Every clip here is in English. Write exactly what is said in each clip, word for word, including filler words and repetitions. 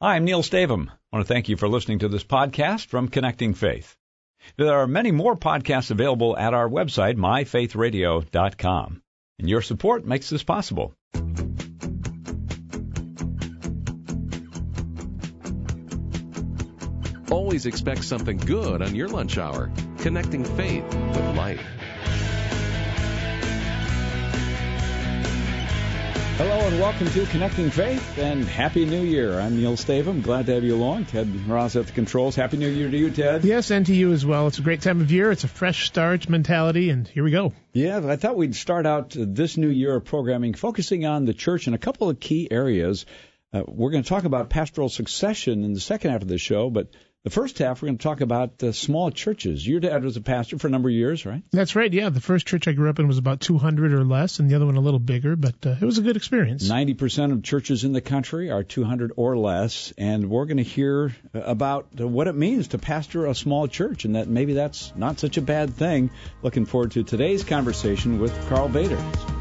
Hi, I'm Neil Stavum. I want to thank you for listening to this podcast from Connecting Faith. There are many more podcasts available at our website, my faith radio dot com. And your support makes this possible. Always expect something good on your lunch hour. Connecting Faith with Life. Hello and welcome to Connecting Faith, and Happy New Year. I'm Neil Stavum. Glad to have you along. Ted Ross at the controls. Happy New Year to you, Ted. Yes, and to you as well. It's a great time of year. It's a fresh start mentality, and here we go. Yeah, I thought we'd start out this new year of programming focusing on the church in a couple of key areas. Uh, we're going to talk about pastoral succession in the second half of the show, but the first half, we're going to talk about uh, small churches. Your dad was a pastor for a number of years, right? That's right, yeah. The first church I grew up in was about two hundred or less, and the other one a little bigger, but uh, it was a good experience. ninety percent of churches in the country are two hundred or less, and we're going to hear about uh, what it means to pastor a small church, and that maybe that's not such a bad thing. Looking forward to today's conversation with Karl Vaters.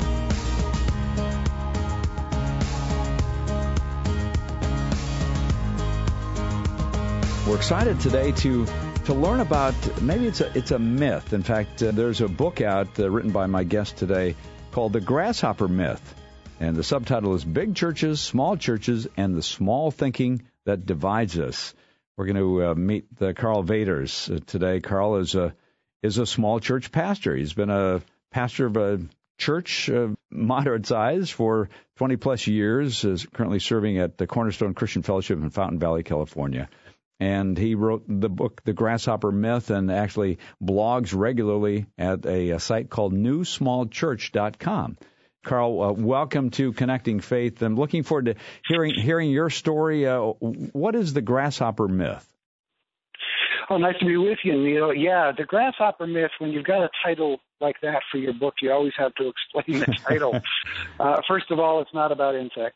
We're excited today to to learn about, maybe it's a it's a myth. In fact, uh, there's a book out uh, written by my guest today called The Grasshopper Myth. And the subtitle is Big Churches, Small Churches, and the Small Thinking That Divides Us. We're going to uh, meet the Karl Vaters uh, today. Karl is a, is a small church pastor. He's been a pastor of a church uh, moderate size for twenty plus years, is currently serving at the Cornerstone Christian Fellowship in Fountain Valley, California. And he wrote the book, The Grasshopper Myth, and actually blogs regularly at a, a site called new small church dot com. Karl, uh, welcome to Connecting Faith. I'm looking forward to hearing hearing your story. Uh, what is the Grasshopper Myth? Oh, nice to be with you, Neil. Yeah, the Grasshopper Myth, when you've got a title like that for your book, you always have to explain the title. uh, first of all, it's not about insects.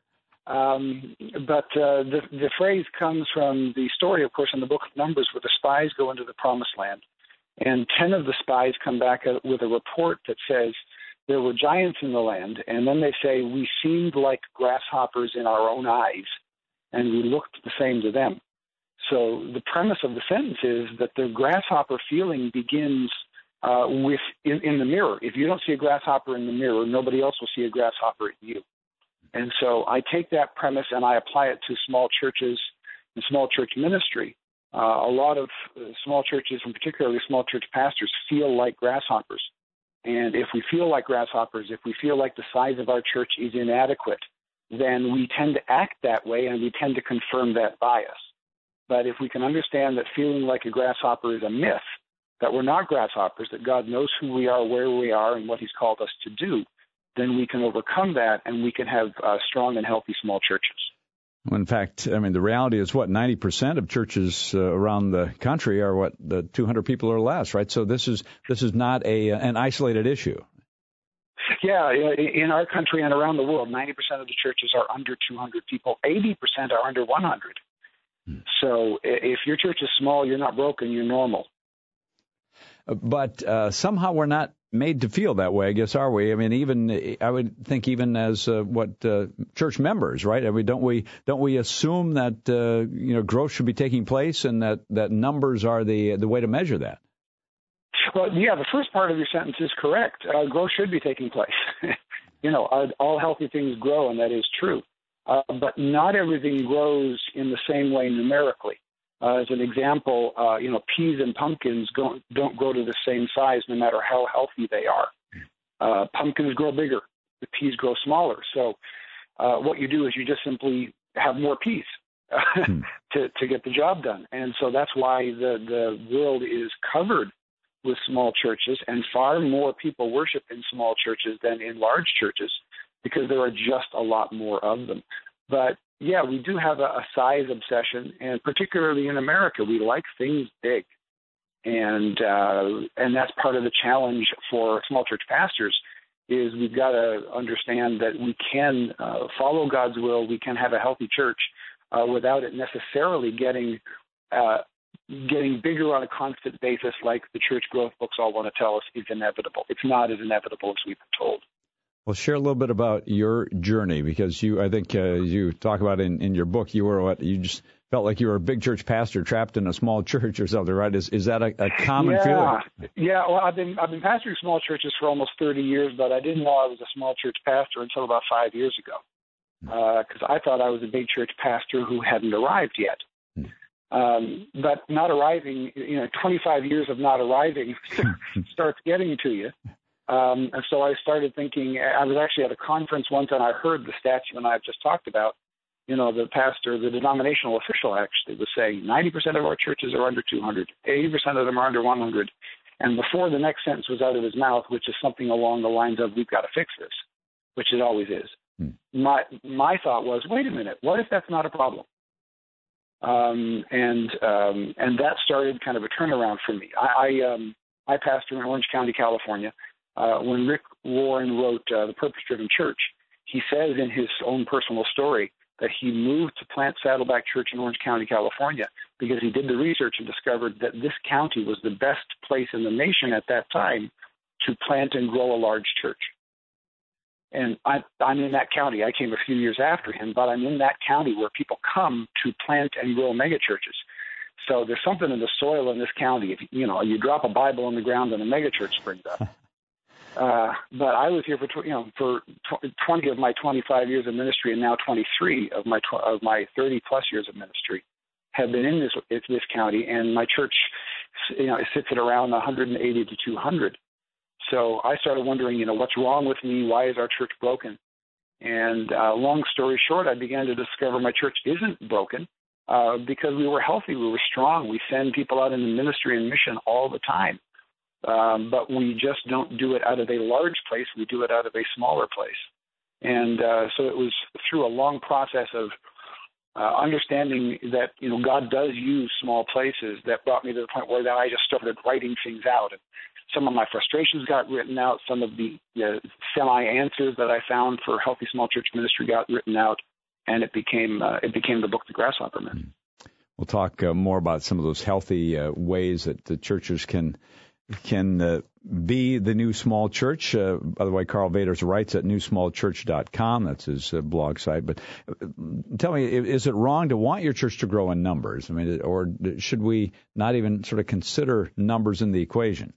Um, but uh, the, the phrase comes from the story, of course, in the book of Numbers, where the spies go into the promised land. And ten of the spies come back with a report that says there were giants in the land. And then they say, we seemed like grasshoppers in our own eyes, and we looked the same to them. So the premise of the sentence is that the grasshopper feeling begins uh, with in, in the mirror. If you don't see a grasshopper in the mirror, nobody else will see a grasshopper in you. And so I take that premise and I apply it to small churches and small church ministry. Uh, a lot of uh, small churches, and particularly small church pastors, feel like grasshoppers. And if we feel like grasshoppers, if we feel like the size of our church is inadequate, then we tend to act that way and we tend to confirm that bias. But if we can understand that feeling like a grasshopper is a myth, that we're not grasshoppers, that God knows who we are, where we are, and what He's called us to do, then we can overcome that and we can have uh, strong and healthy small churches. Well, in fact, I mean, the reality is what, ninety percent of churches uh, around the country are what, the two hundred people or less, right? So this is this is not a an isolated issue. Yeah, in our country and around the world, ninety percent of the churches are under two hundred people. eighty percent are under one hundred. Hmm. So if your church is small, you're not broken, you're normal. But uh, somehow we're not made to feel that way, I guess, are we? I mean, even I would think even as uh, what uh, church members, right? I mean, don't we don't we assume that uh, you know growth should be taking place and that, that numbers are the the way to measure that? Well, yeah, the first part of your sentence is correct. Uh, growth should be taking place. you know, all healthy things grow, and that is true. Uh, but not everything grows in the same way numerically. Uh, as an example, uh, you know, peas and pumpkins go, don't grow to the same size no matter how healthy they are. Uh, pumpkins grow bigger. The peas grow smaller. So uh, what you do is you just simply have more peas hmm. to, to get the job done. And so that's why the, the world is covered with small churches, and far more people worship in small churches than in large churches because there are just a lot more of them. But yeah, we do have a, a size obsession, and particularly in America, we like things big. And uh, and that's part of the challenge for small church pastors is we've got to understand that we can uh, follow God's will, we can have a healthy church uh, without it necessarily getting uh, getting bigger on a constant basis like the church growth books all want to tell us is inevitable. It's not as inevitable as we've been told. Well, share a little bit about your journey, because you, I think uh, you talk about in, in your book, you were what, you just felt like you were a big church pastor trapped in a small church or something, right? Is is that a, a common yeah. feeling? Yeah, well, I've been I've been pastoring small churches for almost thirty years, but I didn't know I was a small church pastor until about five years ago, because uh, I thought I was a big church pastor who hadn't arrived yet. Hmm. Um, but not arriving, you know, twenty-five years of not arriving starts getting to you. Um, and so I started thinking, I was actually at a conference once and I heard the statue I've just talked about. You know, the pastor, the denominational official actually was saying ninety percent of our churches are under two hundred, eighty percent of them are under one hundred. And before the next sentence was out of his mouth, which is something along the lines of, we've got to fix this, which it always is. Hmm. My my thought was, wait a minute, what if that's not a problem? Um, and um, and that started kind of a turnaround for me. I I, um, I pastor in Orange County, California. Uh, when Rick Warren wrote uh, The Purpose-Driven Church, he says in his own personal story that he moved to plant Saddleback Church in Orange County, California, because he did the research and discovered that this county was the best place in the nation at that time to plant and grow a large church. And I, I'm in that county. I came a few years after him, but I'm in that county where people come to plant and grow megachurches. So there's something in the soil in this county. If you know, you drop a Bible on the ground and a megachurch springs up. Uh, but I was here for tw- you know for tw- twenty of my twenty-five years of ministry, and now twenty-three of my tw- of my thirty plus years of ministry have been in this this county, and my church, you know, sits at around one hundred eighty to two hundred. So I started wondering, you know, what's wrong with me? Why is our church broken? And uh, long story short, I began to discover my church isn't broken uh, because we were healthy, we were strong, we send people out in the ministry and mission all the time. Um, but we just don't do it out of a large place. We do it out of a smaller place. And uh, so it was through a long process of uh, understanding that, you know, God does use small places that brought me to the point where then I just started writing things out. And some of my frustrations got written out. Some of the uh, semi-answers that I found for healthy small church ministry got written out. And it became uh, it became the book, The Grasshopper Myth. We'll talk uh, more about some of those healthy uh, ways that the churches can can uh, be the new small church. Uh, by the way, Karl Vaters writes at new small church dot com. That's his uh, blog site. But uh, tell me, is it wrong to want your church to grow in numbers? I mean, or should we not even sort of consider numbers in the equation?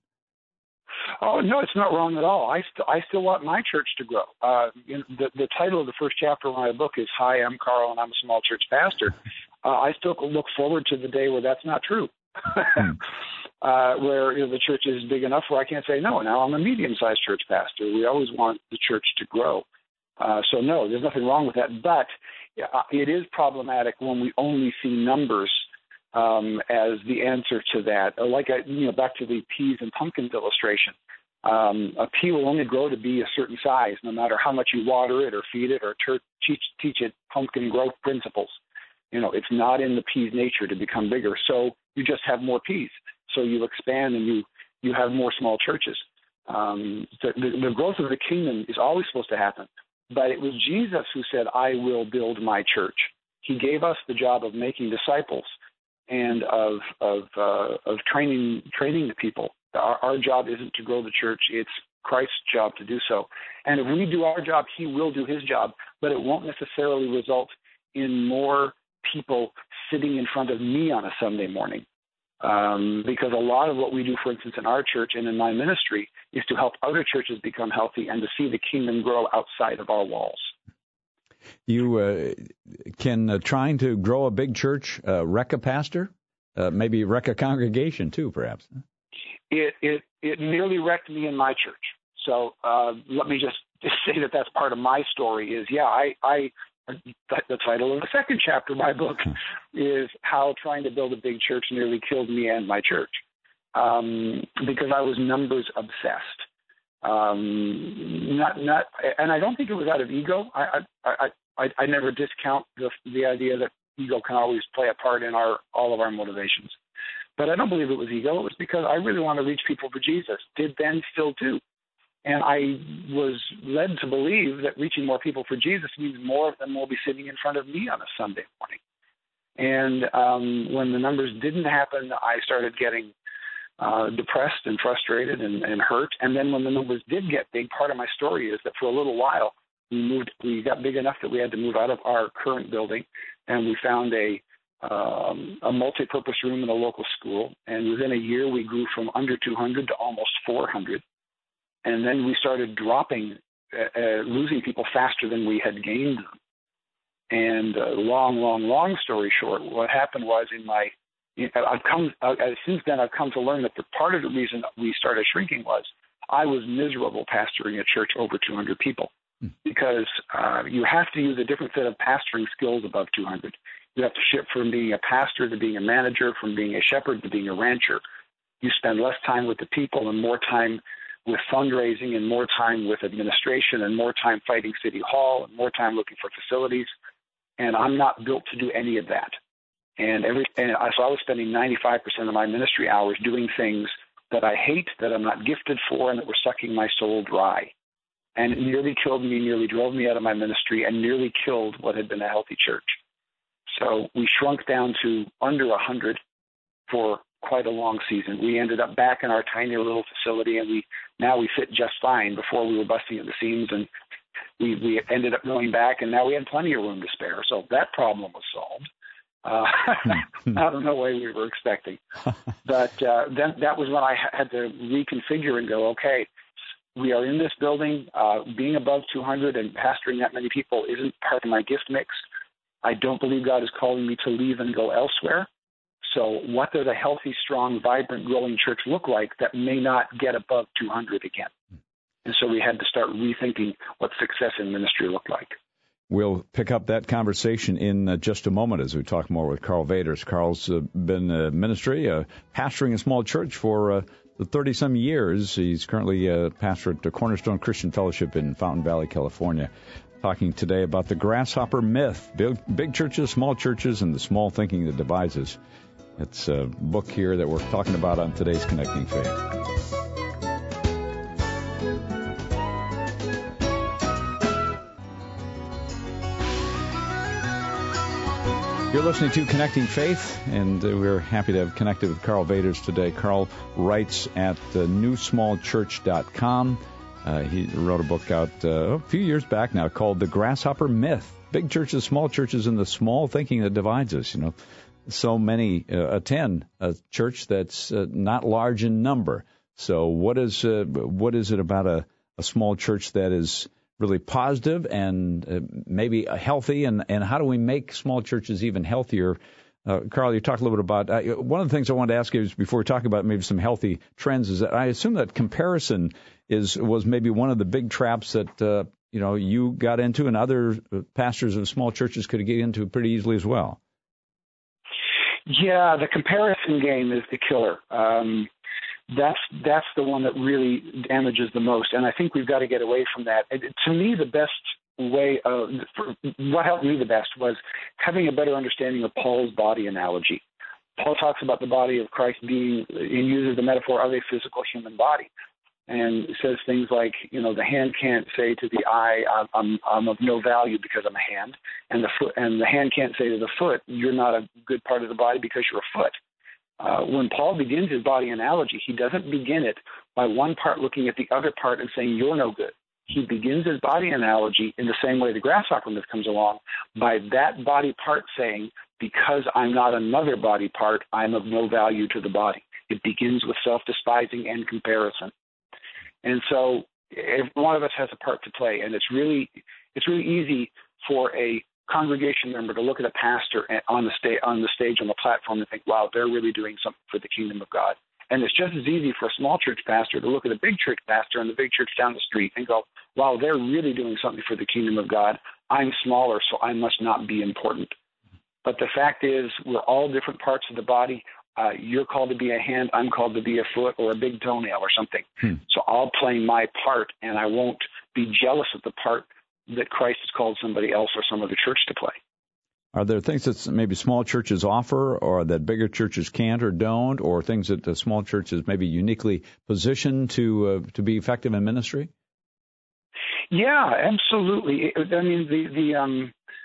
Oh, no, it's not wrong at all. I, st- I still want my church to grow. Uh, you know, the, the title of the first chapter of my book is Hi, I'm Karl, and I'm a small church pastor. Uh, I still look forward to the day where that's not true. hmm. Uh, where you know, the church is big enough where I can't say no. Now I'm a medium-sized church pastor. We always want the church to grow. Uh, so no, there's nothing wrong with that. But uh, it is problematic when we only see numbers um, as the answer to that. Uh, like I, you know, back to the peas and pumpkins illustration. Um, a pea will only grow to be a certain size, no matter how much you water it or feed it or ter- teach teach it pumpkin growth principles. You know, it's not in the pea's nature to become bigger. So you just have more peas. So you expand and you, you have more small churches. Um, the, the, the growth of the kingdom is always supposed to happen. But it was Jesus who said, I will build my church. He gave us the job of making disciples and of of, uh, of training training the people. Our, our job isn't to grow the church. It's Christ's job to do so. And if we do our job, he will do his job. But it won't necessarily result in more people sitting in front of me on a Sunday morning. Um, because a lot of what we do, for instance, in our church and in my ministry is to help other churches become healthy and to see the kingdom grow outside of our walls. You uh, can uh, trying to grow a big church uh, wreck a pastor, uh, maybe wreck a congregation too, perhaps. It it it nearly wrecked me in my church. So uh, let me just, just say that that's part of my story. Is yeah, I I. The title of the second chapter of my book is How Trying to Build a Big Church Nearly Killed Me and My Church, um, because I was numbers obsessed. Um, not, not, and I don't think it was out of ego. I, I, I, I never discount the, the idea that ego can always play a part in our all of our motivations. But I don't believe it was ego. It was because I really want to reach people for Jesus. Did then, still do. And I was led to believe that reaching more people for Jesus means more of them will be sitting in front of me on a Sunday morning. And um, when the numbers didn't happen, I started getting uh, depressed and frustrated and, and hurt. And then when the numbers did get big, part of my story is that for a little while we moved. We got big enough that we had to move out of our current building, and we found a um, a multi-purpose room in a local school. And within a year, we grew from under two hundred to almost four hundred. And then we started dropping, uh, uh, losing people faster than we had gained them. And uh, long, long, long story short, what happened was in my, you know, I've come, uh, since then I've come to learn that the part of the reason we started shrinking was I was miserable pastoring a church over two hundred people, because uh, you have to use a different set of pastoring skills above two hundred. You have to shift from being a pastor to being a manager, from being a shepherd to being a rancher. You spend less time with the people and more time with fundraising and more time with administration and more time fighting City Hall and more time looking for facilities. And I'm not built to do any of that. And every and so I was spending ninety-five percent of my ministry hours doing things that I hate, that I'm not gifted for, and that were sucking my soul dry. And it nearly killed me, nearly drove me out of my ministry, and nearly killed what had been a healthy church. So we shrunk down to under one hundred for quite a long season. We ended up back in our tiny little facility, and we now we fit just fine. Before we were busting at the seams, and we, we ended up going back, and now we had plenty of room to spare. So that problem was solved. Uh, not in the way we were expecting. But uh, then that was when I had to reconfigure and go, okay, we are in this building. Uh, being above two hundred and pastoring that many people isn't part of my gift mix. I don't believe God is calling me to leave and go elsewhere. So what does a healthy, strong, vibrant, growing church look like that may not get above two hundred again? And so we had to start rethinking what success in ministry looked like. We'll pick up that conversation in uh, just a moment as we talk more with Karl Vaters. Karl's uh, been uh, ministry, uh, pastoring a small church for uh, thirty-some years. He's currently a pastor at the Cornerstone Christian Fellowship in Fountain Valley, California. Talking today about the grasshopper myth, big, big churches, small churches, and the small thinking that divides us. It's a book here that we're talking about on today's Connecting Faith. You're listening to Connecting Faith, and we're happy to have connected with Karl Vaters today. Karl writes at uh, new small church dot com. Uh, he wrote a book out uh, a few years back now called The Grasshopper Myth, Big Churches, Small Churches, and the Small Thinking That Divides Us. You know, so many uh, attend a church that's uh, not large in number. So what is uh, what is it about a, a small church that is really positive and uh, maybe healthy, and, and how do we make small churches even healthier? Uh, Karl, you talked a little bit about, uh, one of the things I wanted to ask you is before we talk about maybe some healthy trends is that I assume that comparison is was maybe one of the big traps that, uh, you know, you got into and other pastors of small churches could get into pretty easily as well. Yeah, the comparison game is the killer. Um, That's that's the one that really damages the most, and I think we've got to get away from that. It, to me, the best way, of, for, what helped me the best was having a better understanding of Paul's body analogy. Paul talks about the body of Christ being, he uses the metaphor of a physical human body, and says things like, you know, the hand can't say to the eye, I'm, I'm of no value because I'm a hand, and the foot, and the hand can't say to the foot, you're not a good part of the body because you're a foot. Uh, when Paul begins his body analogy, he doesn't begin it by one part looking at the other part and saying, you're no good. He begins his body analogy in the same way the grasshopper myth comes along, by that body part saying, because I'm not another body part, I'm of no value to the body. It begins with self-despising and comparison. And so every one of us has a part to play, and it's really it's really easy for a congregation member to look at a pastor on the stage, on the stage, on the platform, and think, wow, they're really doing something for the kingdom of God. And it's just as easy for a small church pastor to look at a big church pastor in the big church down the street and go, wow, they're really doing something for the kingdom of God. I'm smaller, so I must not be important. But the fact is, we're all different parts of the body. Uh, you're called to be a hand, I'm called to be a foot or a big toenail or something. Hmm. So I'll play my part, and I won't be jealous of the part that Christ has called somebody else or some other church to play. Are there things that maybe small churches offer or that bigger churches can't or don't, or things that the small churches maybe uniquely positioned to uh, to be effective in ministry? Yeah, absolutely. I mean, the the um,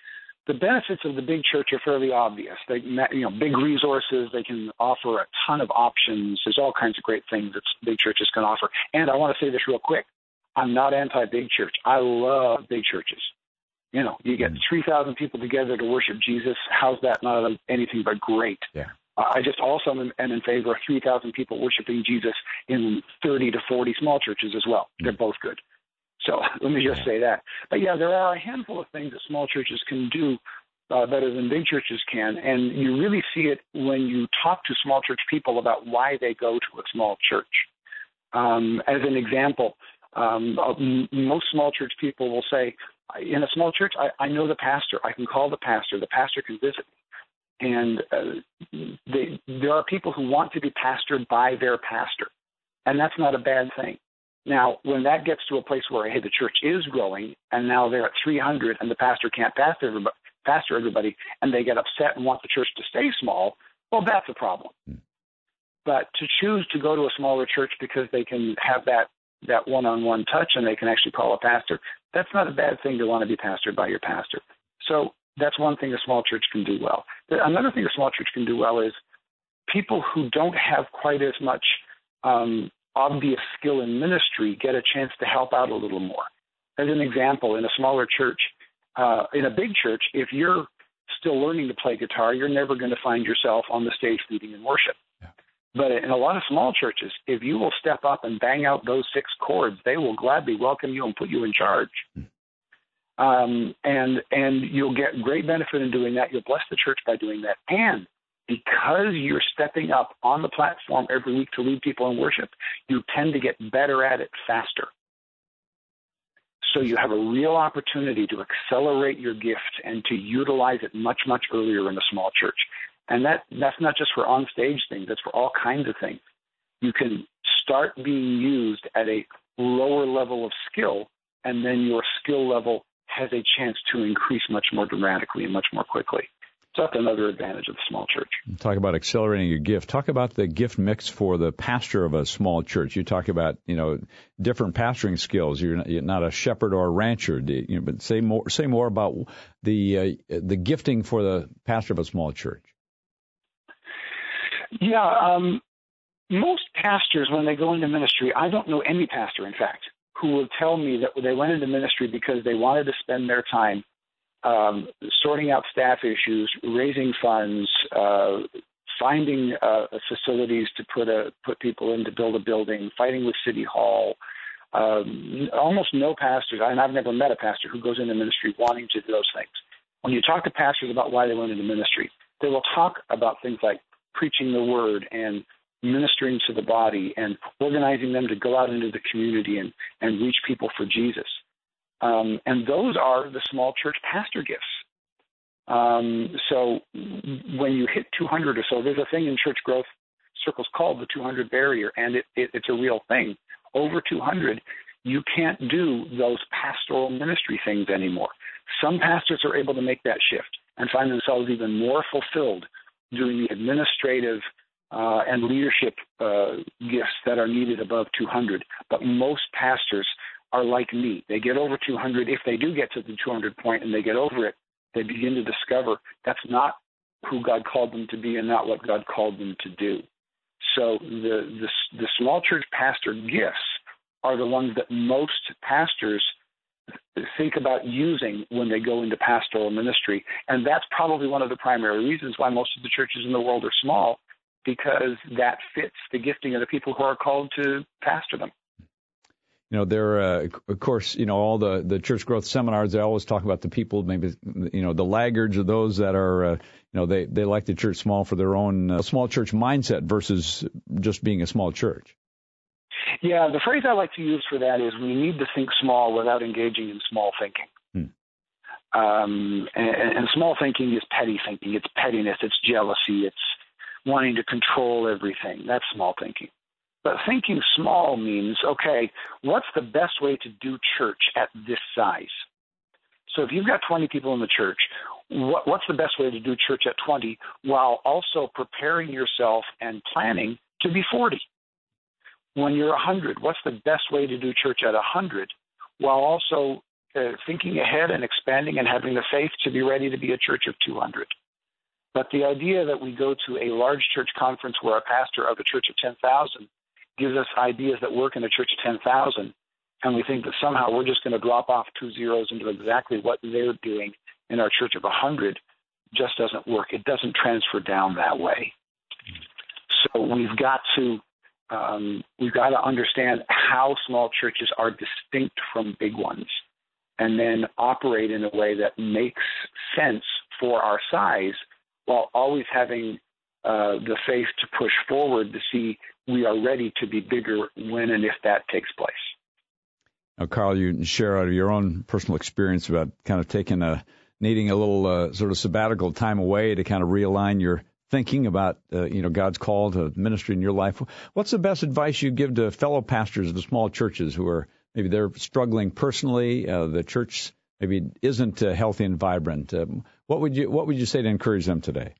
the benefits of the big church are fairly obvious. They, you know, big resources. They can offer a ton of options. There's all kinds of great things that big churches can offer. And I want to say this real quick. I'm not anti-big church. I love big churches. You know, you get three thousand people together to worship Jesus. How's that not anything but great? Yeah. I just also am in favor of three thousand people worshiping Jesus in thirty to forty small churches as well. They're both good. So let me just say that. But, yeah, there are a handful of things that small churches can do uh, better than big churches can. And you really see it when you talk to small church people about why they go to a small church. Um, as an example, um, most small church people will say, in a small church, I, I know the pastor. I can call the pastor. The pastor can visit me. And uh, they, there are people who want to be pastored by their pastor. And that's not a bad thing. Now, when that gets to a place where, hey, the church is growing, and now they're at three hundred, and the pastor can't pastor everybody, pastor everybody, and they get upset and want the church to stay small, well, that's a problem. Mm. But to choose to go to a smaller church because they can have that, that one-on-one touch and they can actually call a pastor, that's not a bad thing to want to be pastored by your pastor. So that's one thing a small church can do well. Another thing a small church can do well is people who don't have quite as much um, obvious skill in ministry get a chance to help out a little more. As an example, in a smaller church, uh, in a big church, if you're still learning to play guitar, you're never going to find yourself on the stage leading in worship. Yeah. But in a lot of small churches, if you will step up and bang out those six chords, they will gladly welcome you and put you in charge. Mm. Um, and and you'll get great benefit in doing that. You'll bless the church by doing that. And because you're stepping up on the platform every week to lead people in worship, you tend to get better at it faster. So you have a real opportunity to accelerate your gift and to utilize it much, much earlier in a small church. And that that's not just for on-stage things. That's for all kinds of things. You can start being used at a lower level of skill, and then your skill level has a chance to increase much more dramatically and much more quickly. So that's another advantage of the small church. Talk about accelerating your gift. Talk about the gift mix for the pastor of a small church. You talk about, you know, different pastoring skills. You're not, you're not a shepherd or a rancher, you know, but say more. Say more about the uh, the gifting for the pastor of a small church. Yeah, um, most pastors, when they go into ministry, I don't know any pastor, in fact, who will tell me that they went into ministry because they wanted to spend their time Um, sorting out staff issues, raising funds, uh, finding uh, facilities to put a put people in to build a building, fighting with City Hall. Um, almost no pastors, and I've never met a pastor who goes into ministry wanting to do those things. When you talk to pastors about why they went into ministry, they will talk about things like preaching the word and ministering to the body and organizing them to go out into the community and, and reach people for Jesus. Um, and those are the small church pastor gifts. Um, so when you hit two hundred or so, there's a thing in church growth circles called the two hundred barrier, and it, it, it's a real thing. Over two hundred, you can't do those pastoral ministry things anymore. Some pastors are able to make that shift and find themselves even more fulfilled doing the administrative uh, and leadership uh, gifts that are needed above two hundred. But most pastors are like me. They get over two hundred. If they do get to the two hundred point and they get over it, they begin to discover that's not who God called them to be and not what God called them to do. So the, the, the small church pastor gifts are the ones that most pastors think about using when they go into pastoral ministry. And that's probably one of the primary reasons why most of the churches in the world are small, because that fits the gifting of the people who are called to pastor them. You know, there, uh, of course, you know, all the, the church growth seminars, they always talk about the people, maybe, you know, the laggards or those that are, uh, you know, they, they like the church small for their own uh, small church mindset versus just being a small church. Yeah, the phrase I like to use for that is we need to think small without engaging in small thinking. Hmm. Um, and, and small thinking is petty thinking. It's pettiness. It's jealousy. It's wanting to control everything. That's small thinking. But thinking small means, okay, what's the best way to do church at this size? So if you've got twenty people in the church, what, what's the best way to do church at twenty while also preparing yourself and planning to be forty? When you're one hundred, what's the best way to do church at one hundred while also uh, thinking ahead and expanding and having the faith to be ready to be a church of two hundred. But the idea that we go to a large church conference where a pastor of a church of ten thousand gives us ideas that work in a church of ten thousand, and we think that somehow we're just going to drop off two zeros into exactly what they're doing in our church of one hundred just doesn't work. It doesn't transfer down that way. So we've got to um, we've got to understand how small churches are distinct from big ones, and then operate in a way that makes sense for our size, while always having uh, the faith to push forward to see we are ready to be bigger when and if that takes place. Now, Carl, you share out of your own personal experience about kind of taking a needing a little uh, sort of sabbatical time away to kind of realign your thinking about uh, you know God's call to ministry in your life. What's the best advice you give to fellow pastors of small churches who are maybe they're struggling personally, uh, the church maybe isn't uh, healthy and vibrant? Um, what would you what would you say to encourage them today?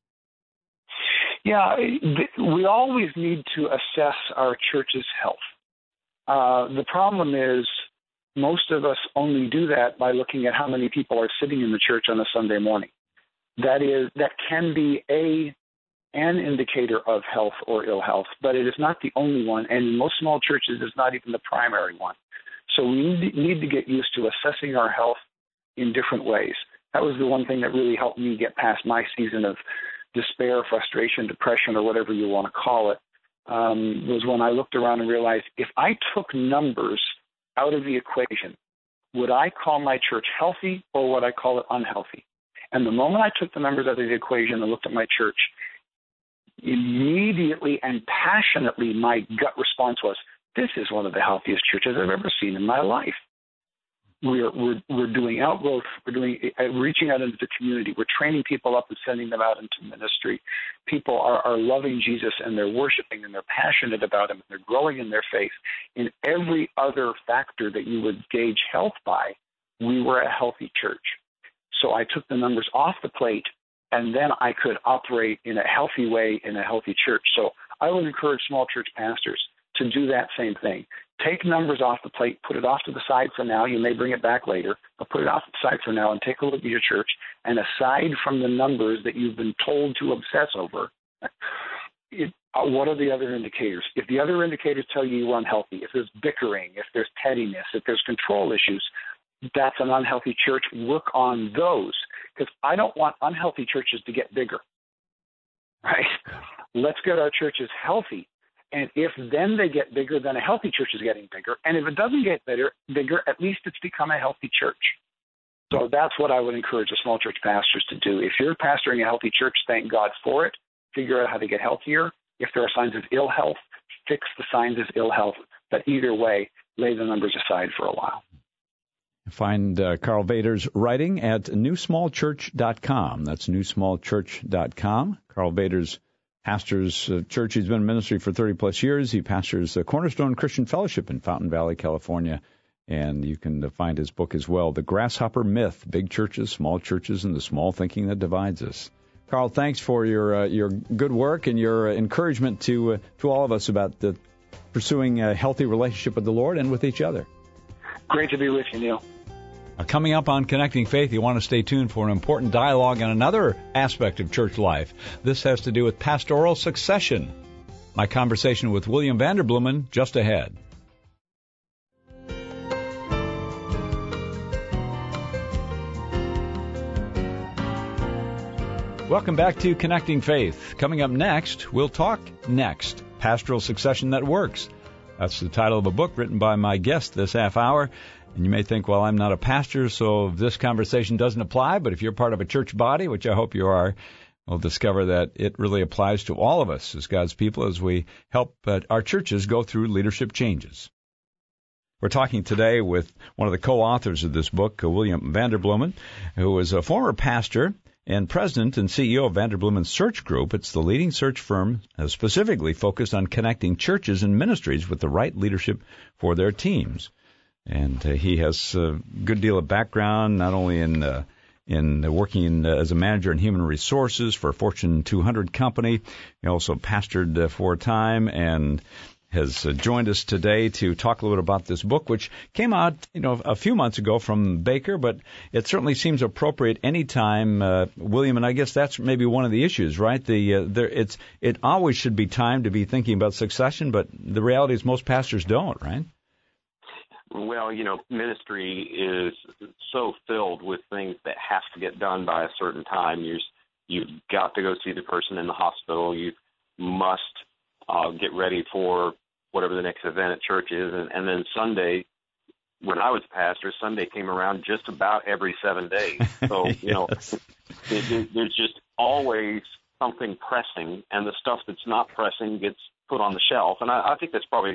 Yeah, we always need to assess our church's health. Uh, the problem is most of us only do that by looking at how many people are sitting in the church on a Sunday morning. That is, that can be a an indicator of health or ill health, but it is not the only one, and in most small churches, it's not even the primary one. So we need to get used to assessing our health in different ways. That was the one thing that really helped me get past my season of despair, frustration, depression, or whatever you want to call it, um, was when I looked around and realized if I took numbers out of the equation, would I call my church healthy or would I call it unhealthy? And the moment I took the numbers out of the equation and looked at my church, immediately and passionately my gut response was, this is one of the healthiest churches I've ever seen in my life. We're we're we're doing outgrowth. We're doing uh, reaching out into the community. We're training people up and sending them out into ministry. People are, are loving Jesus and they're worshiping and they're passionate about him and they're growing in their faith. In every other factor that you would gauge health by, we were a healthy church. So I took the numbers off the plate, and then I could operate in a healthy way in a healthy church. So I would encourage small church pastors to do that same thing. Take numbers off the plate, put it off to the side for now. You may bring it back later, but put it off to the side for now and take a look at your church. And aside from the numbers that you've been told to obsess over, it, uh, what are the other indicators? If the other indicators tell you you're unhealthy, if there's bickering, if there's pettiness, if there's control issues, that's an unhealthy church. Work on those, because I don't want unhealthy churches to get bigger, right? Let's get our churches healthy. And if then they get bigger, then a healthy church is getting bigger. And if it doesn't get bigger, bigger, at least it's become a healthy church. So that's what I would encourage the small church pastors to do. If you're pastoring a healthy church, thank God for it. Figure out how to get healthier. If there are signs of ill health, fix the signs of ill health. But either way, lay the numbers aside for a while. Find uh, Carl Vader's writing at new small church dot com. That's new small church dot com. Carl Vader's pastors uh, church. He's been in ministry for thirty plus years. He pastors uh, Cornerstone Christian Fellowship in Fountain Valley, California. And you can uh, find his book as well, The Grasshopper Myth, Big Churches, Small Churches, and the Small Thinking That Divides Us. Carl, thanks for your uh, your good work and your uh, encouragement to uh, to all of us about the, pursuing a healthy relationship with the Lord and with each other. Great to be with you, Neil. Coming up on Connecting Faith, you want to stay tuned for an important dialogue on another aspect of church life. This has to do with pastoral succession. My conversation with William Vanderbloemen just ahead. Welcome back to Connecting Faith. Coming up next, we'll talk next, Pastoral Succession That Works. That's the title of a book written by my guest this half hour. And you may think, well, I'm not a pastor, so this conversation doesn't apply. But if you're part of a church body, which I hope you are, we'll discover that it really applies to all of us as God's people as we help uh, our churches go through leadership changes. We're talking today with one of the co-authors of this book, William Vanderbloemen, who is a former pastor and president and C E O of Vanderbloemen Search Group. It's the leading search firm uh, specifically focused on connecting churches and ministries with the right leadership for their teams. And uh, he has a good deal of background, not only in uh, in working in, uh, as a manager in human resources for a Fortune two hundred company. He also pastored uh, for a time and has uh, joined us today to talk a little bit about this book, which came out, you know, a few months ago from Baker, but it certainly seems appropriate anytime, uh, William, and I guess that's maybe one of the issues, right? The uh, there, it's it always should be time to be thinking about succession, but the reality is most pastors don't, right? Well, you know, ministry is so filled with things that have to get done by a certain time. You're, you've got to go see the person in the hospital. You must uh, get ready for whatever the next event at church is. And, and then Sunday, when I was a pastor, Sunday came around just about every seven days. So, yes. you know, it, it, there's just always something pressing, and the stuff that's not pressing gets put on the shelf. And I, I think that's probably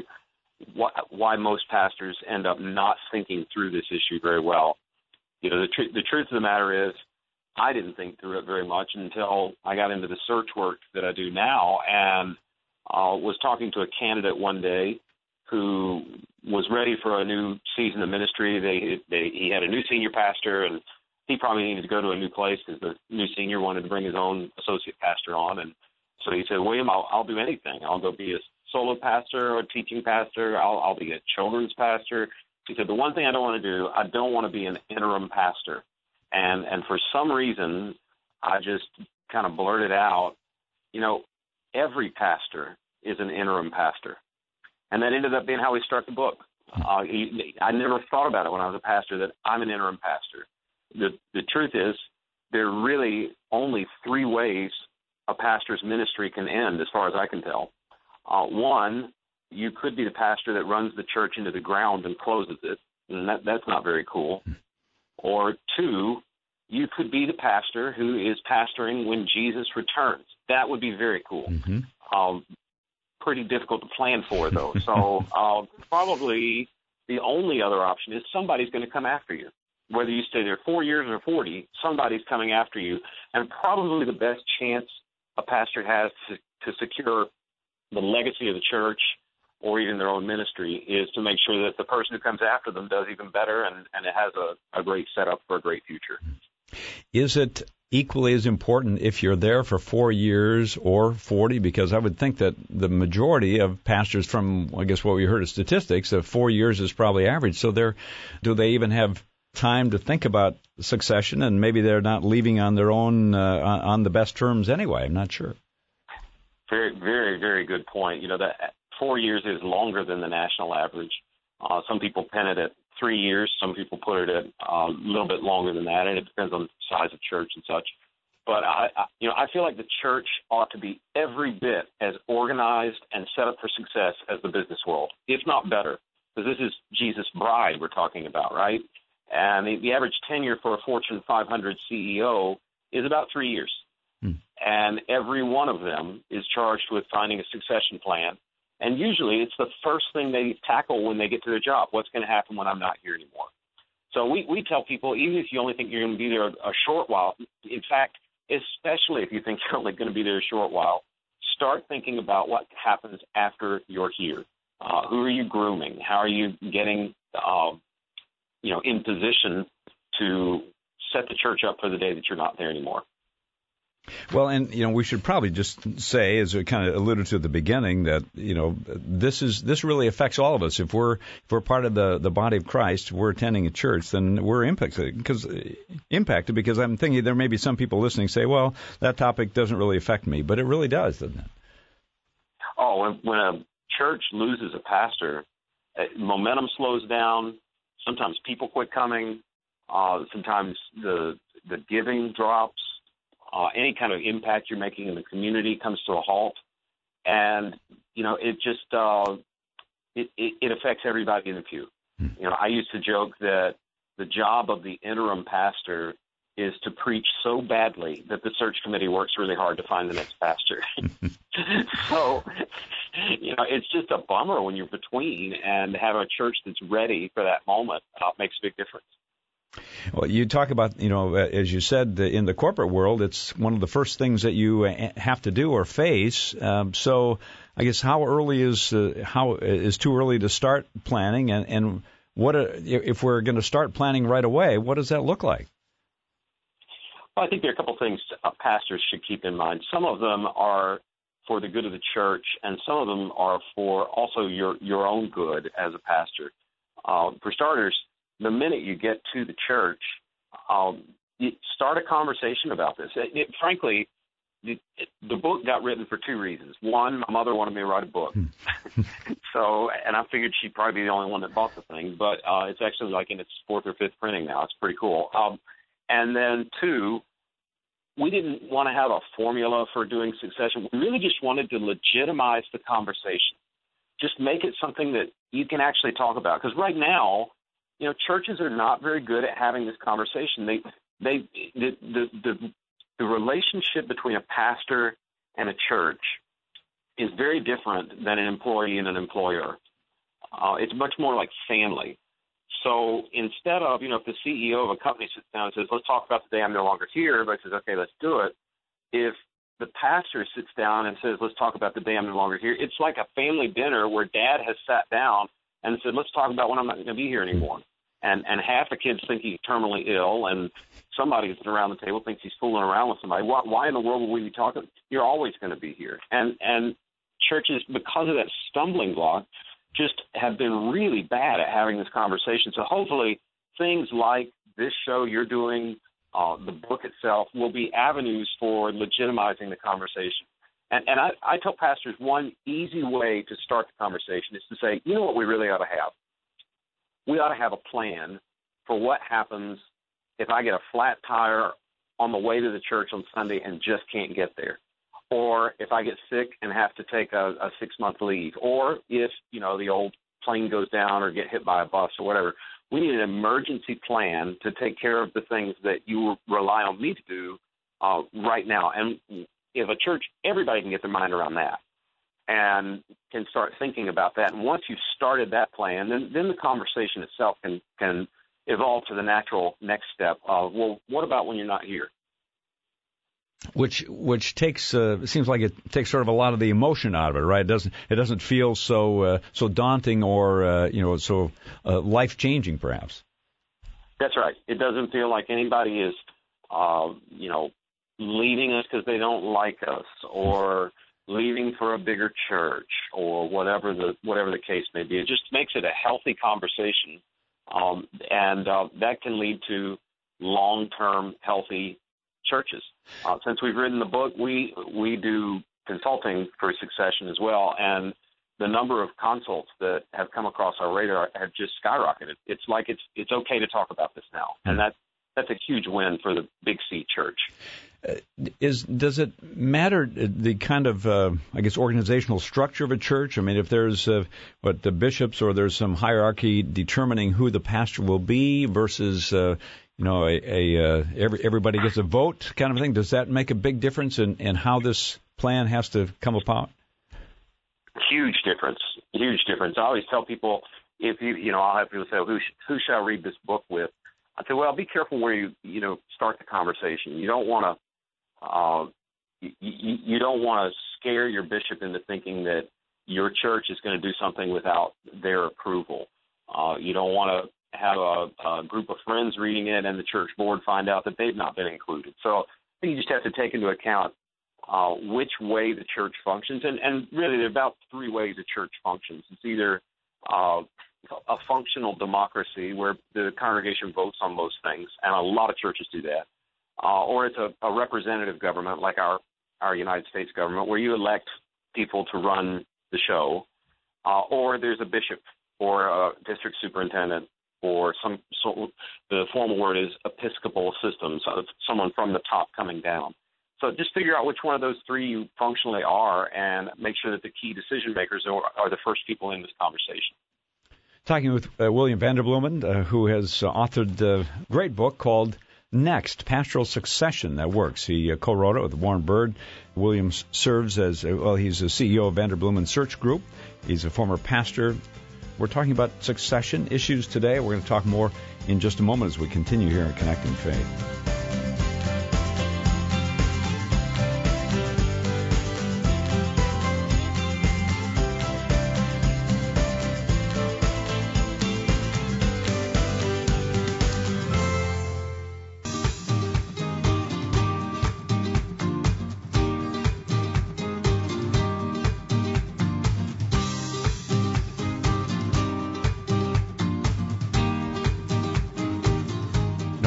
why most pastors end up not thinking through this issue very well. You know, the, tr- the truth of the matter is I didn't think through it very much until I got into the search work that I do now, and uh, was talking to a candidate one day who was ready for a new season of ministry. They, they He had a new senior pastor, and he probably needed to go to a new place because the new senior wanted to bring his own associate pastor on. And so he said, William, I'll, I'll do anything. I'll go be a solo pastor or a teaching pastor. I'll, I'll be a children's pastor. He said, the one thing I don't want to do, I don't want to be an interim pastor. And and for some reason, I just kind of blurted out, you know, every pastor is an interim pastor. And that ended up being how we start the book. Uh, he, I never thought about it when I was a pastor that I'm an interim pastor. The the truth is, there are really only three ways a pastor's ministry can end, as far as I can tell. Uh, one, you could be the pastor that runs the church into the ground and closes it, and that, that's not very cool. Or two, you could be the pastor who is pastoring when Jesus returns. That would be very cool. Mm-hmm. Um, pretty difficult to plan for, though. So uh, probably the only other option is somebody's going to come after you. Whether you stay there four years or forty, somebody's coming after you. And probably the best chance a pastor has to, to secure the legacy of the church or even their own ministry is to make sure that the person who comes after them does even better, and, and it has a, a great setup for a great future. Is it equally as important if you're there for four years or forty? Because I would think that the majority of pastors, from, I guess, what we heard of statistics, of four years is probably average. So they're, do they even have time to think about succession, and maybe they're not leaving on their own uh, on the best terms anyway? I'm not sure. Very, very, very good point. You know, that four years is longer than the national average. Uh, some people pin it at three years. Some people put it at uh, a little bit longer than that, and it depends on the size of church and such. But I, I, you know, I feel like the church ought to be every bit as organized and set up for success as the business world, if not better, because this is Jesus' bride we're talking about, right? And the, the average tenure for a Fortune five hundred C E O is about three years. And every one of them is charged with finding a succession plan. And usually it's the first thing they tackle when they get to their job. What's going to happen when I'm not here anymore? So we, we tell people, even if you only think you're going to be there a, a short while, in fact, especially if you think you're only going to be there a short while, start thinking about what happens after you're here. Uh, who are you grooming? How are you getting, uh, you know, in position to set the church up for the day that you're not there anymore? Well, and, you know, we should probably just say, as we kind of alluded to at the beginning, that, you know, this is this really affects all of us. If we're if we're part of the, the body of Christ, we're attending a church, then we're impacted because impacted because I'm thinking there may be some people listening say, well, that topic doesn't really affect me, but it really does, doesn't it? Oh, when, when a church loses a pastor, momentum slows down. Sometimes people quit coming. Uh, sometimes the the giving drops. Uh, any kind of impact you're making in the community comes to a halt, and you know it just uh, it, it, it affects everybody in the pew. Hmm. You know, I used to joke that the job of the interim pastor is to preach so badly that the search committee works really hard to find the next pastor. So, you know, it's just a bummer when you're between, and have a church that's ready for that moment uh, makes a big difference. Well, you talk about, you know, as you said, in the corporate world, it's one of the first things that you have to do or face. Um, so I guess how early is uh, how is too early to start planning, and, and what a, if we're going to start planning right away, what does that look like? Well, I think there are a couple things uh, pastors should keep in mind. Some of them are for the good of the church, and some of them are for also your, your own good as a pastor. Uh, for starters, the minute you get to the church, um, you start a conversation about this. It, it, frankly, it, it, the book got written for two reasons. One, my mother wanted me to write a book. so, and I figured she'd probably be the only one that bought the thing, but uh, it's actually like in its fourth or fifth printing now. It's pretty cool. Um, and then two, we didn't want to have a formula for doing succession. We really just wanted to legitimize the conversation. Just make it something that you can actually talk about. Because right now, you know, churches are not very good at having this conversation. They, they, the, the, the, the relationship between a pastor and a church is very different than an employee and an employer. Uh, it's much more like family. So instead of, you know, if the C E O of a company sits down and says, let's talk about the day I'm no longer here, everybody says, okay, let's do it. If the pastor sits down and says, let's talk about the day I'm no longer here, it's like a family dinner where dad has sat down and said, let's talk about when I'm not going to be here anymore. And and half the kids think he's terminally ill, and somebody that's around the table thinks he's fooling around with somebody. Why, why in the world would we be talking? You're always going to be here. And and churches, because of that stumbling block, just have been really bad at having this conversation. So hopefully things like this show you're doing, uh, the book itself, will be avenues for legitimizing the conversation. And, and I, I tell pastors one easy way to start the conversation is to say, you know what we really ought to have? We ought to have a plan for what happens if I get a flat tire on the way to the church on Sunday and just can't get there, or if I get sick and have to take a, a six-month leave, or if, you know, the old plane goes down or get hit by a bus or whatever. We need an emergency plan to take care of the things that you rely on me to do uh, right now. And if a church, everybody can get their mind around that and can start thinking about that. And once you've started that plan, then, then the conversation itself can, can evolve to the natural next step of, well, what about when you're not here? Which which takes uh, it seems like it takes sort of a lot of the emotion out of it, right? It doesn't it doesn't feel so uh, so daunting or uh, you know so uh, life changing, perhaps. That's right. It doesn't feel like anybody is uh, you know leaving us because they don't like us, or leaving for a bigger church, or whatever the whatever the case may be. It just makes it a healthy conversation, um, and uh, that can lead to long-term healthy churches. Uh, since we've written the book, we we do consulting for succession as well, and the number of consults that have come across our radar have just skyrocketed. It's like it's it's okay to talk about this now, and that that's a huge win for the Big C Church. Uh, is does it matter the kind of uh, I guess organizational structure of a church? I mean, if there's uh, what the bishops or there's some hierarchy determining who the pastor will be versus uh, you know, a, a uh, every, everybody gets a vote kind of thing. Does that make a big difference in, in how this plan has to come about? Huge difference. Huge difference. I always tell people, if you, you know, I'll have people say, who, who shall I read this book with? I say, well, be careful where you, you know, start the conversation. You don't want to, uh, you, you, you don't want to scare your bishop into thinking that your church is going to do something without their approval. Uh, you don't want to have a, a group of friends reading it and the church board find out that they've not been included. So I think you just have to take into account uh, which way the church functions. And, and really, there are about three ways the church functions. It's either uh, a functional democracy where the congregation votes on most things, and a lot of churches do that, uh, or it's a, a representative government like our, our United States government where you elect people to run the show, uh, or there's a bishop or a district superintendent, or some, so the formal word is episcopal system, so someone from the top coming down. So just figure out which one of those three you functionally are and make sure that the key decision makers are, are the first people in this conversation. Talking with uh, William Vanderbloemen, uh, who has uh, authored a great book called Next, Pastoral Succession That Works. He uh, co-wrote it with Warren Bird. William serves as, uh, well, he's the C E O of Vanderbloemen Search Group. He's a former pastor. We're talking about succession issues today. We're going to talk more in just a moment as we continue here in Connecting Faith.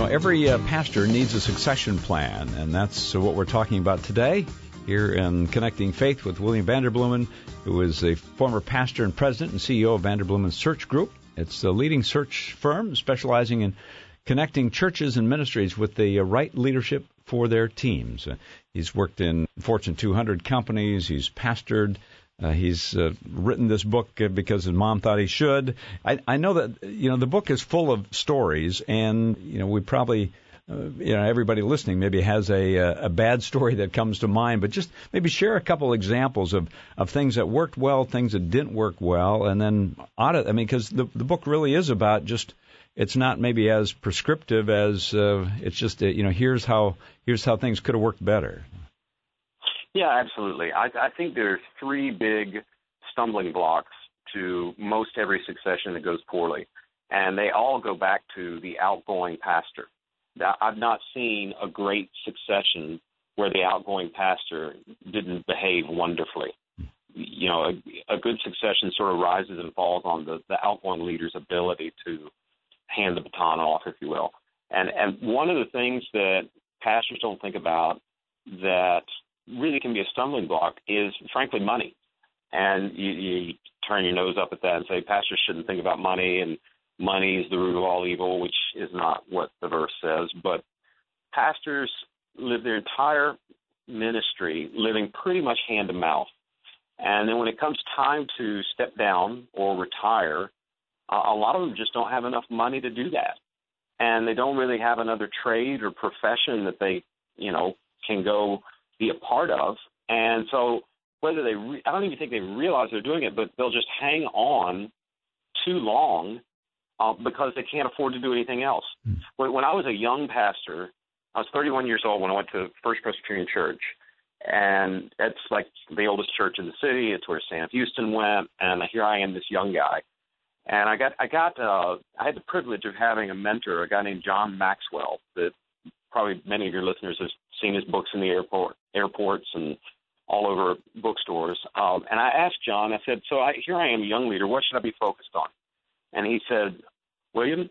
every uh, pastor needs a succession plan, and that's uh, what we're talking about today here in Connecting Faith with William Vanderbloemen, who is a former pastor and president and C E O of Vanderbloemen Search Group. It's a leading search firm specializing in connecting churches and ministries with the uh, right leadership for their teams. Uh, he's worked in Fortune two hundred companies. He's pastored. Uh, he's uh, written this book uh, because his mom thought he should. I, I know that, you know, the book is full of stories, and, you know, we probably, uh, you know, everybody listening maybe has a, a bad story that comes to mind, but just maybe share a couple examples of, of things that worked well, things that didn't work well, and then audit. I mean, because the, the book really is about just, it's not maybe as prescriptive as uh, it's just, uh, you know, here's how here's how things could have worked better. Yeah, absolutely. I, I think there's three big stumbling blocks to most every succession that goes poorly, and they all go back to the outgoing pastor. Now, I've not seen a great succession where the outgoing pastor didn't behave wonderfully. You know, a, a good succession sort of rises and falls on the, the outgoing leader's ability to hand the baton off, if you will. And and one of the things that pastors don't think about that really can be a stumbling block is, frankly, money. And you, you turn your nose up at that and say pastors shouldn't think about money, and money is the root of all evil, which is not what the verse says. But pastors live their entire ministry living pretty much hand to mouth. And then when it comes time to step down or retire, uh, a lot of them just don't have enough money to do that. And they don't really have another trade or profession that they, you know, can go be a part of. And so whether they, re- I don't even think they realize they're doing it, but they'll just hang on too long uh, because they can't afford to do anything else. Mm. When, when I was a young pastor, I was thirty-one years old when I went to First Presbyterian Church. And it's like the oldest church in the city. It's where Sam Houston went. And here I am, this young guy. And I got, I got, uh, I had the privilege of having a mentor, a guy named John Maxwell, that probably many of your listeners have seen his books in the airport, airports and all over bookstores. Um, and I asked John, I said, so I, here I am, a young leader. What should I be focused on? And he said, William,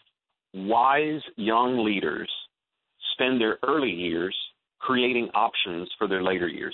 wise young leaders spend their early years creating options for their later years.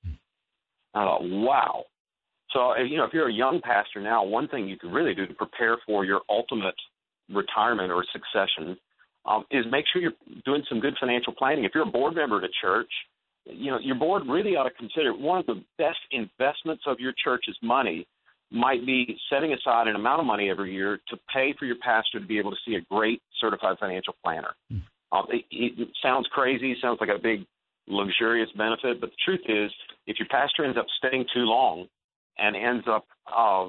I thought, wow. So, you know, if you're a young pastor now, one thing you can really do to prepare for your ultimate retirement or succession Um, is make sure you're doing some good financial planning. If you're a board member at a church, you know, your board really ought to consider one of the best investments of your church's money might be setting aside an amount of money every year to pay for your pastor to be able to see a great certified financial planner. Mm. Um, it, it sounds crazy, sounds like a big luxurious benefit, but the truth is if your pastor ends up staying too long and ends up, uh,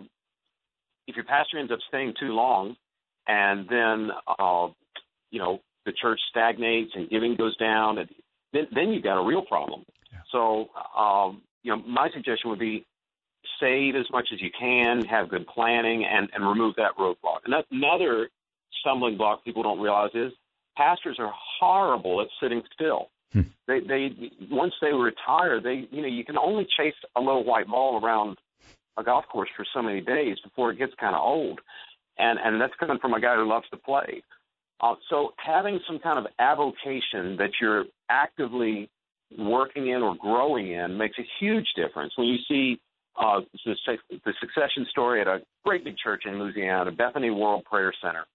if your pastor ends up staying too long and then, uh, you know, the church stagnates and giving goes down, and then, then you've got a real problem. Yeah. So, um, you know, my suggestion would be save as much as you can, have good planning, and, and remove that roadblock. And that's another stumbling block people don't realize is pastors are horrible at sitting still. Hmm. They, they, once they retire, they, you know, you can only chase a little white ball around a golf course for so many days before it gets kind of old. And, and that's coming from a guy who loves to play. Uh, so having some kind of avocation that you're actively working in or growing in makes a huge difference. When you see uh, the, the succession story at a great big church in Louisiana, Bethany World Prayer Center,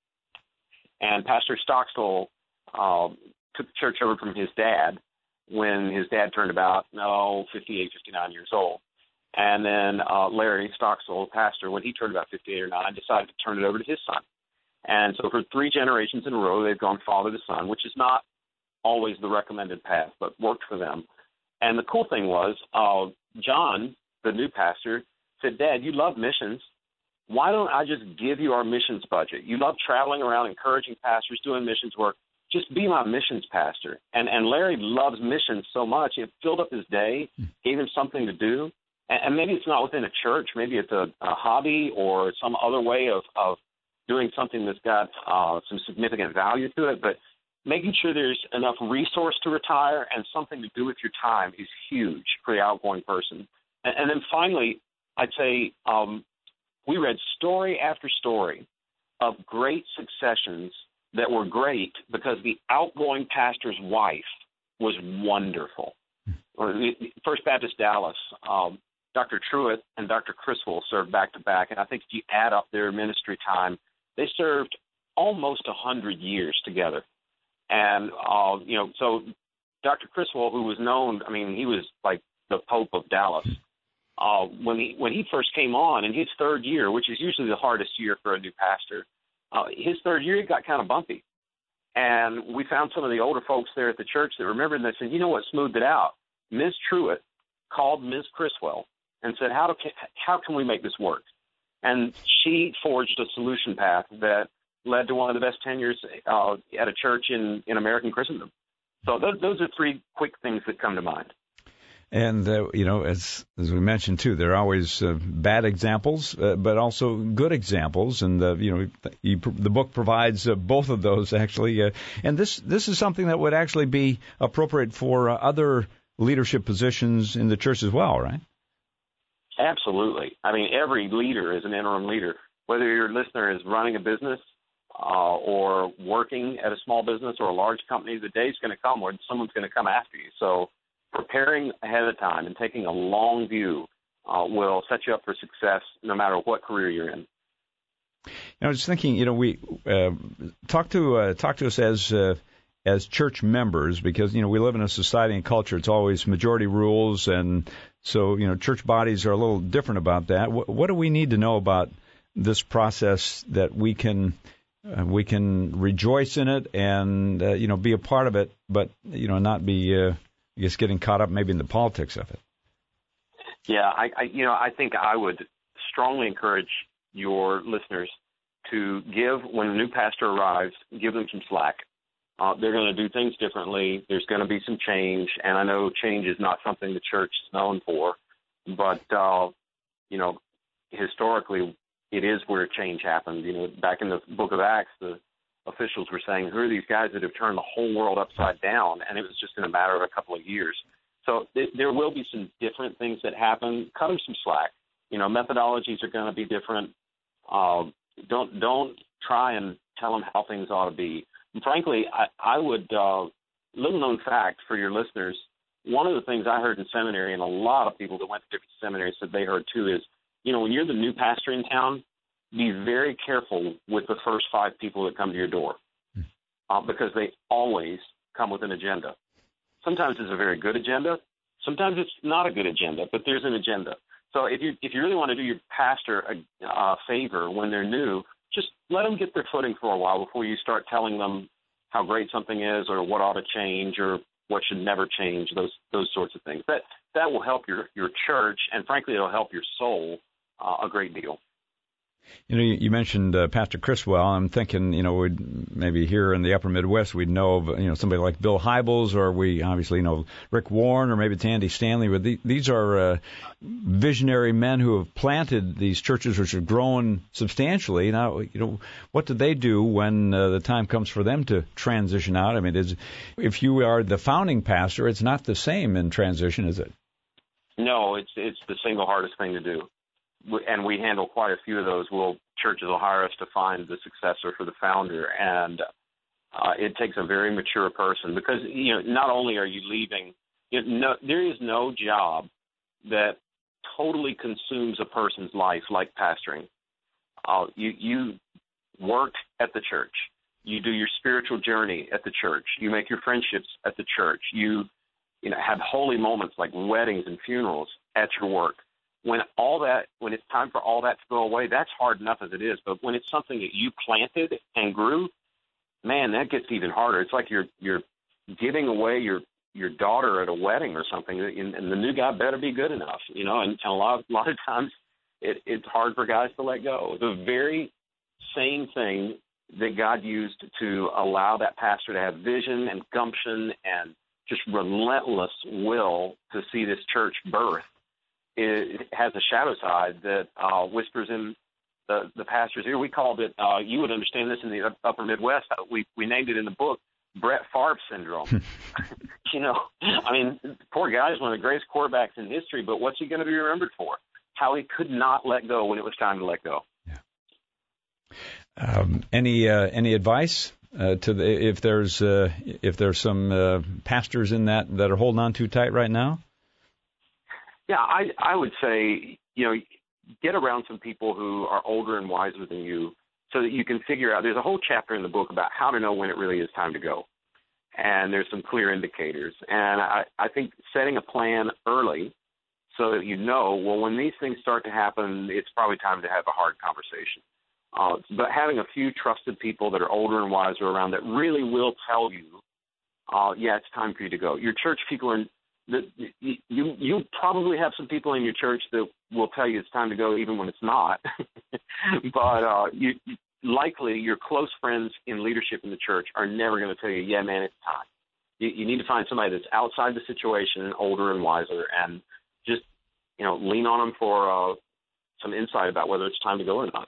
and Pastor Stockstill uh, took the church over from his dad when his dad turned about, no, fifty-eight, fifty-nine years old. And then uh, Larry Stockstill, pastor, when he turned about fifty-eight or nine, decided to turn it over to his son. And so for three generations in a row, they've gone father to son, which is not always the recommended path, but worked for them. And the cool thing was, uh, John, the new pastor, said, Dad, you love missions. Why don't I just give you our missions budget? You love traveling around, encouraging pastors, doing missions work. Just be my missions pastor. And, and Larry loves missions so much, it filled up his day, gave him something to do. And, and maybe it's not within a church. Maybe it's a, a hobby or some other way of, of doing something that's got uh, some significant value to it, but making sure there's enough resource to retire and something to do with your time is huge for the outgoing person. And, and then finally, I'd say um, we read story after story of great successions that were great because the outgoing pastor's wife was wonderful. First Baptist Dallas, um, Doctor Truitt and Doctor Criswell served back to back, and I think if you add up their ministry time, they served almost a hundred years together. And uh, you know, so Doctor Criswell, who was known, I mean, he was like the Pope of Dallas. Uh, when he when he first came on in his third year, which is usually the hardest year for a new pastor, uh, his third year it got kind of bumpy. And we found some of the older folks there at the church that remembered, and they said, you know what smoothed it out? Miz Truitt called Miz Criswell and said, how, do, how can we make this work? And she forged a solution path that led to one of the best tenures uh, at a church in, in American Christendom. So those, those are three quick things that come to mind. And, uh, you know, as as we mentioned, too, there are always uh, bad examples, uh, but also good examples. And, uh, you know, you, the book provides uh, both of those, actually. Uh, and this this is something that would actually be appropriate for uh, other leadership positions in the church as well, right? Absolutely. I mean, every leader is an interim leader. Whether your listener is running a business uh, or working at a small business or a large company, the day's going to come where someone's going to come after you. So preparing ahead of time and taking a long view uh, will set you up for success no matter what career you're in. I was thinking, you know, we uh, talk to uh, talk to us as uh, as church members because, you know, we live in a society and culture. It's always majority rules, and so, you know, church bodies are a little different about that. What, what do we need to know about this process that we can uh, we can rejoice in it and uh, you know, be a part of it, but you know, not be uh, I guess getting caught up maybe in the politics of it? Yeah, I, I you know, I think I would strongly encourage your listeners to give, when a new pastor arrives, give them some slack. Uh, they're going to do things differently. There's going to be some change, and I know change is not something the church is known for, but, uh, you know, historically it is where change happened. You know, back in the book of Acts, the officials were saying, who are these guys that have turned the whole world upside down? And it was just in a matter of a couple of years. So th- there will be some different things that happen. Cut them some slack. You know, methodologies are going to be different. Uh, don't don't try and tell them how things ought to be. And frankly, I, I would, uh, little known fact for your listeners, one of the things I heard in seminary, and a lot of people that went to different seminaries said they heard too, is, you know, when you're the new pastor in town, be very careful with the first five people that come to your door uh, because they always come with an agenda. Sometimes it's a very good agenda. Sometimes it's not a good agenda, but there's an agenda. So if you if you really want to do your pastor a, a favor when they're new, just let them get their footing for a while before you start telling them how great something is or what ought to change or what should never change, those those sorts of things. That that will help your, your church, and frankly, it'll help your soul uh, a great deal. You know, you mentioned uh, Pastor Criswell. I'm thinking, you know, we'd maybe here in the upper Midwest, we'd know of, you know, somebody like Bill Hybels, or we obviously know Rick Warren, or maybe it's Andy Stanley. But the, these are uh, visionary men who have planted these churches, which have grown substantially. Now, you know, what do they do when uh, the time comes for them to transition out? I mean, is, if you are the founding pastor, it's not the same in transition, is it? No, it's it's the single hardest thing to do. And we handle quite a few of those. We'll, churches will hire us to find the successor for the founder, and uh, it takes a very mature person because, you know, not only are you leaving, you know, no, there is no job that totally consumes a person's life like pastoring. Uh, you, you work at the church. You do your spiritual journey at the church. You make your friendships at the church. You, you know, have holy moments like weddings and funerals at your work. When all that, when it's time for all that to go away, that's hard enough as it is. But when it's something that you planted and grew, man, that gets even harder. It's like you're you're giving away your your daughter at a wedding or something, and, and the new guy better be good enough, you know. And, and a lot a lot of times, it, it's hard for guys to let go. The very same thing that God used to allow that pastor to have vision and gumption and just relentless will to see this church birth, it has a shadow side that uh, whispers in the, the pastor's ear. We called it, uh, you would understand this in the upper Midwest, we, we named it in the book, Brett Favre syndrome. You know, I mean, poor guy is one of the greatest quarterbacks in history, but what's he going to be remembered for? How he could not let go when it was time to let go. Yeah. Um, any uh, any advice uh, to the, if there's uh, if there's some uh, pastors in that that are holding on too tight right now? Yeah, I I would say, you know, get around some people who are older and wiser than you, so that you can figure out. There's a whole chapter in the book about how to know when it really is time to go, and there's some clear indicators. And I I think setting a plan early, so that you know, well, when these things start to happen, it's probably time to have a hard conversation. Uh, but having a few trusted people that are older and wiser around that really will tell you, uh, yeah, it's time for you to go. Your church people are. The, you you probably have some people in your church that will tell you it's time to go even when it's not. But uh, you, likely your close friends in leadership in the church are never going to tell you, yeah, man, it's time. You, you need to find somebody that's outside the situation, older and wiser, and just, you know, lean on them for uh, some insight about whether it's time to go or not.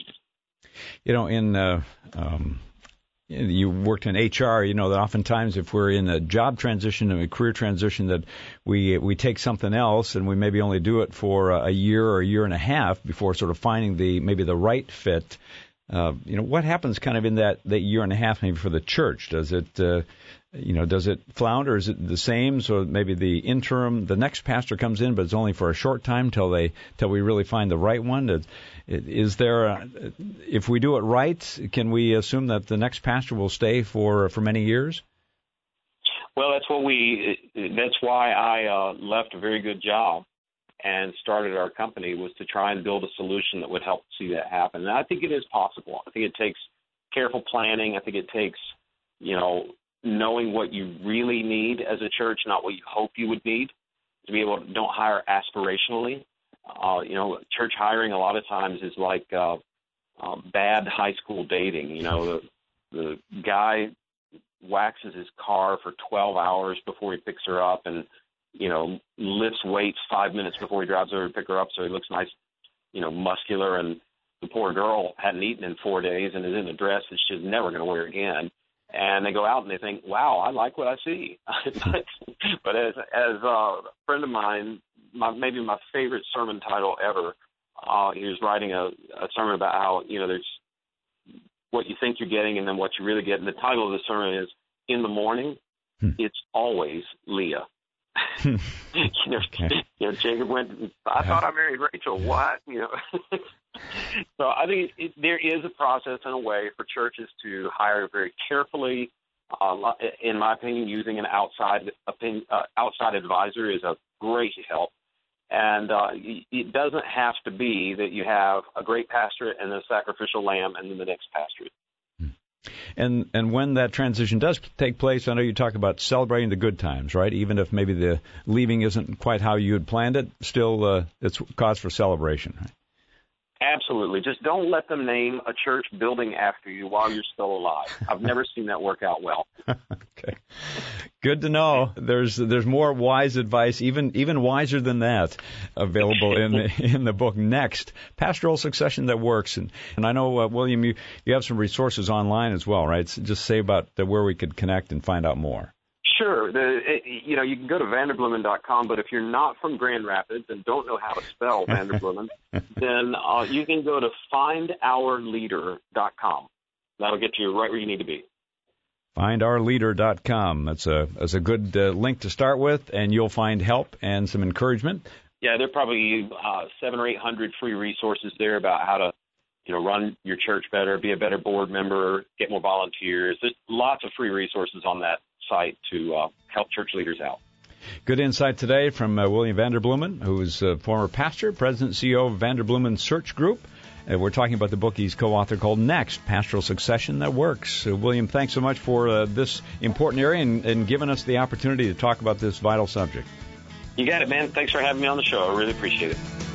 You know, in uh, um, you worked in H R, you know that oftentimes if we're in a job transition and a career transition, that we we take something else and we maybe only do it for a year or a year and a half before sort of finding the maybe the right fit. Uh, you know, what happens kind of in that, that year and a half maybe for the church? Does it, uh, you know, does it flounder? Is it the same? So maybe the interim, the next pastor comes in, but it's only for a short time till they, till we really find the right one. Is, is there, a, if we do it right, can we assume that the next pastor will stay for, for many years? Well, that's what we, that's why I uh, left a very good job and started our company, was to try and build a solution that would help see that happen. And I think it is possible. I think it takes careful planning. I think it takes, you know, knowing what you really need as a church, not what you hope you would need, to be able to don't hire aspirationally. Uh, you know, church hiring a lot of times is like uh, uh, bad high school dating. You know, the, the guy waxes his car for twelve hours before he picks her up, and you know, lifts weights five minutes before he drives over to pick her up so he looks nice, you know, muscular. And the poor girl hadn't eaten in four days and is in a dress that she's never going to wear again. And they go out and they think, wow, I like what I see. but, but as as a friend of mine, my, maybe my favorite sermon title ever, uh, he was writing a, a sermon about how, you know, there's what you think you're getting and then what you really get. And the title of the sermon is, In the Morning, hmm. It's Always Leah. you know, okay. you know, Jacob went, I thought I married Rachel. What? You know. So I think it, there is a process and a way for churches to hire very carefully. Uh, in my opinion, using an outside opinion, uh, outside advisor is a great help. And uh, it doesn't have to be that you have a great pastorate and a sacrificial lamb and then the next pastorate. And and when that transition does take place, I know you talk about celebrating the good times, right? Even if maybe the leaving isn't quite how you had planned it, still uh, it's cause for celebration, right? Absolutely. Just don't let them name a church building after you while you're still alive. I've never seen that work out well. Okay. Good to know. There's there's more wise advice, even even wiser than that, available in the, in the book Next, Pastoral Succession That Works. And, and I know, uh, William, you, you have some resources online as well, right? So just say about the, where we could connect and find out more. Sure. The, it, you know, you can go to Vanderbloemen dot com, but if you're not from Grand Rapids and don't know how to spell Vanderbloemen, then uh, you can go to find our leader dot com. That'll get you right where you need to be. find our leader dot com. That's a that's a good uh, link to start with, and you'll find help and some encouragement. Yeah, there are probably uh, seven or eight hundred free resources there about how to, you know, run your church better, be a better board member, get more volunteers. There's lots of free resources on that site to uh, help church leaders out. Good insight today from uh, William Vanderbloemen, who is a former pastor, president and C E O of Vanderbloemen Search Group. Uh, we're talking about the book he's co-authored called Next, Pastoral Succession That Works. Uh, William, thanks so much for uh, this important area and, and giving us the opportunity to talk about this vital subject. You got it, man. Thanks for having me on the show. I really appreciate it.